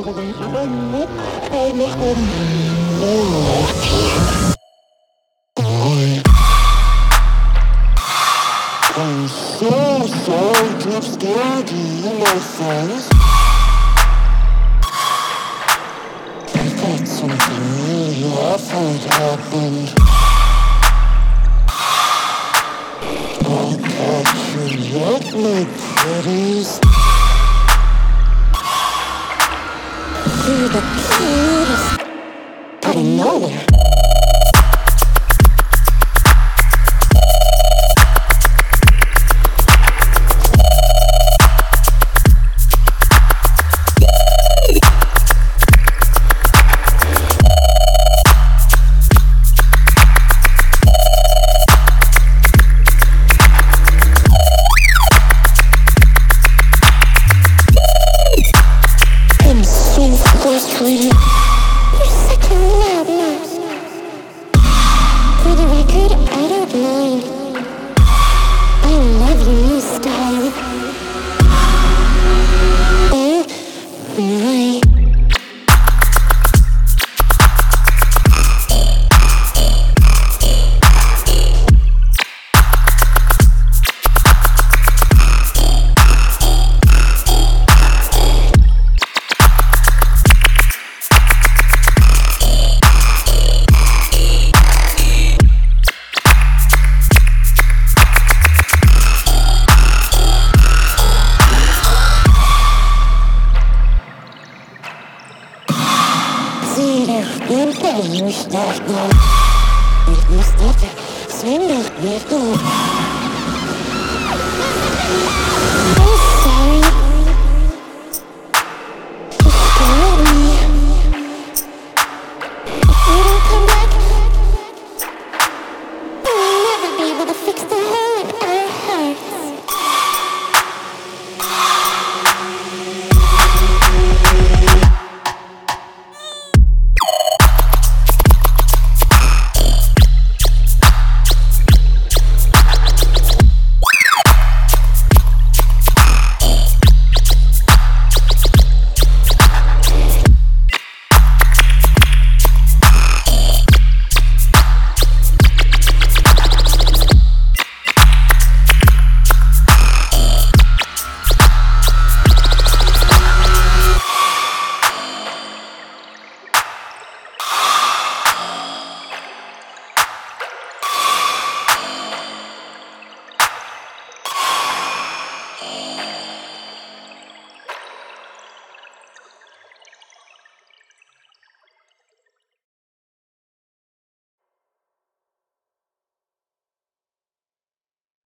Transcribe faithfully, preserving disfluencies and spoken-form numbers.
I'm so, so deep scared in my face. I thought something really awful had happened. Oh, God, you love me, pretties. You're the cutest. Out of nowhere. Frustrated. You're such a loudmouth. For the record, I don't mind. I love your new style. Oh my. Bien te gusta, no. Me gusta, suena, me gusta.